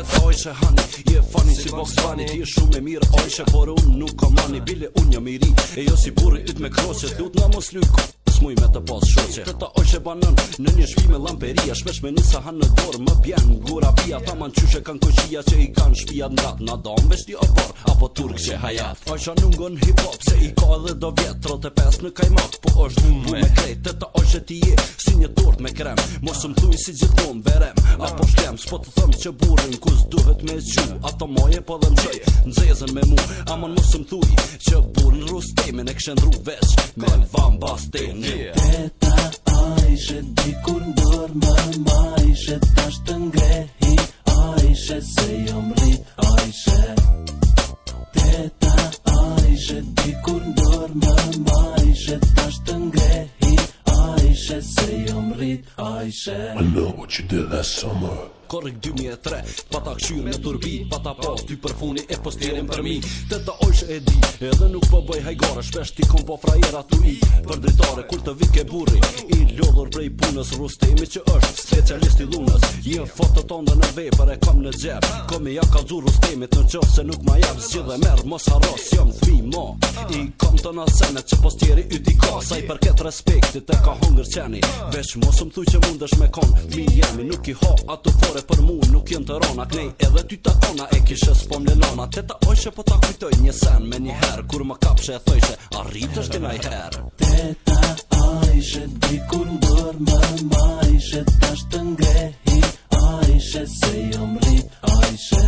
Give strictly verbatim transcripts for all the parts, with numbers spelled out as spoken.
Teta ojshe hani, je funny si Box Bunny. Ti e shumë e mirë ojshe, por unë nuk kam mani. Bile unë jam i ri, e jo si burri yt me kroqe. Lut na mos lyk muj me të pas shoqe. Teta ojshe banon në një shpi me lamperia. Shpesh me nisa han në dorë më bjen gura pia. Ta man qyshe kan koqia që i kan shpia ndat. Na dam veshti opor, apo turk që hajat. Ojsha nungon hip hop se i ka edhe do vjet. Trote pes në kajmak, po është bu me krejt. Teta ojshe ti je si një tort me krem. Mos më thuj si gjithmon verem, apo shtem. S'po të thëm që burrin kus duhet me zgju. Ato moje po dhe mqoj nxezën me mu. Amon mos më thuj që burrin rustemin e këshendru veç me vambastin. Teta ajshe dikur ndor më majshe. Tash të ngrehi ajshe se jo mrit ajshe. Teta ajshe dikur ndor më majshe. Tash të ngrehi ajshe se jo mrit ajshe. I know what you did last summer. Korrik dy mijë e tre, pata kshyrë me turbi, pata pas ty për funi e posterin për mi. Teta ojshe e di, edhe nuk po bëj hajgare. Shpesh ti kom po frajera tu i për dritare. Kur të vike burri i lodhur prej punës, Rustemi që është specialist i dhunës. Jem foto tonda në vepër e kam në xhep. Komi ja kallzu Rustemit në qoftë se nuk ma jap zgjidh dhe merr. Mos harros, jam thmi mo i kom të në senet që postieri yti ka. Sa i përket respektit e ka hongër qeni. Veç mos më thuj që mundesh me kon. Thmi jemi nuk i ha ato fore për mu nuk jen të rona. Knej edhe ty ta tona e kishe s'pom lelona. Teta ojshe po ta kujtoj një sen me një her. Kur më kapshe e thojshe arritësh ti naj her. Teta ajshe dikur ndor më majshe. Tash të ngrehi ajshe se jo mrit ajshe.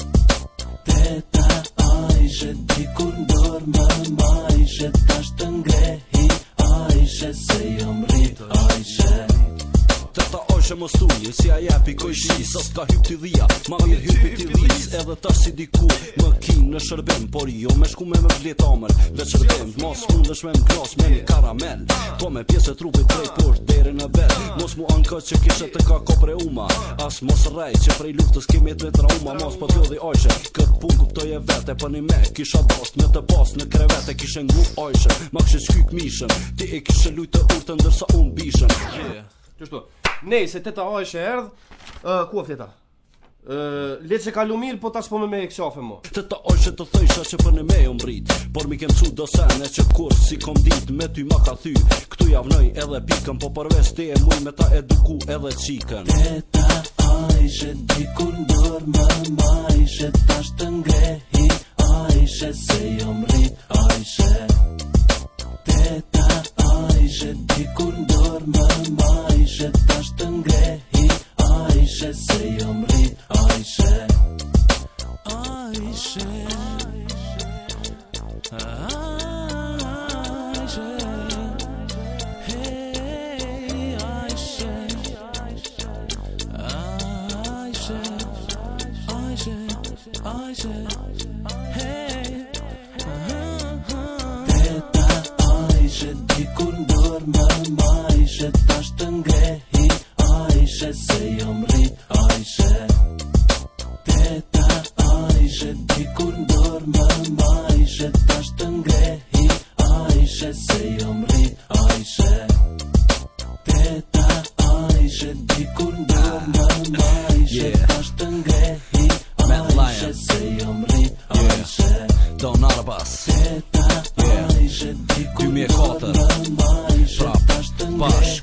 Teta ajshe dikur ndor më majshe. Tash të ngrehi ajshe se jo mrit ajshe. Teta ojshe mos thuj, si a jepi kojshi. Sa s'ka hyp t'i dhia, ma mirë hypi t'i dhis. Edhe tash si diku, më kin në shërbim. Por jo me shku me me vlet amër dhe shërbim. Mos mundesh me m'klas me një karamel. Po me pjesë e trupit prej poshtë deri në bel. Mos mu ankët që kishe të ka kopre uma. As mos rrej që prej luftës kemi të trauma. Mos po t'jodhi ojshe, këtë pun kuptoj e vete. Për një me kisha dost me të pas në krevete. Kishe ngu ojshe, ma kishe qkyk mishën. Ti e kishe lujt të urtë ndërsa unë bishën. Qështu, nej, se teta ojshe erdh, uh, ku e fleta? Uh, le që ka lumil, po tash po me me e kshafe mo. Teta ojshe të thëjsha që për në me u mrit. Por mi kem cu do sene që kur si kom dit me ty ma ka thy. Këtu javnoj edhe pikën, po përveç te e muj me ta eduku edhe qikën. Teta ajshe dikur ndor më majshe. Tash të ngrehi ajshe se jo mrit ajshe. Teta ajshe dikur ndor më majshe. Tash të ngrehi ajshe se jo mrit ajshe. Ajshe Ajshe Hey Ajshe Ajshe Ajshe Ajshe Hey Teta ajshe dikur ndor më majshe. Tash të ngrehi ajshe se jo mrit ajshe. Teta ajshe dikur ndor më majshe. Tash të ngrehi ajshe se jo mrit ajshe. Teta ajshe dikur ndor më majshe. Tash të ngrehi ajshe se jo mrit ajshe. Don Arbas. Teta ajshe dikur ndor më majshe. Tash të ngrehi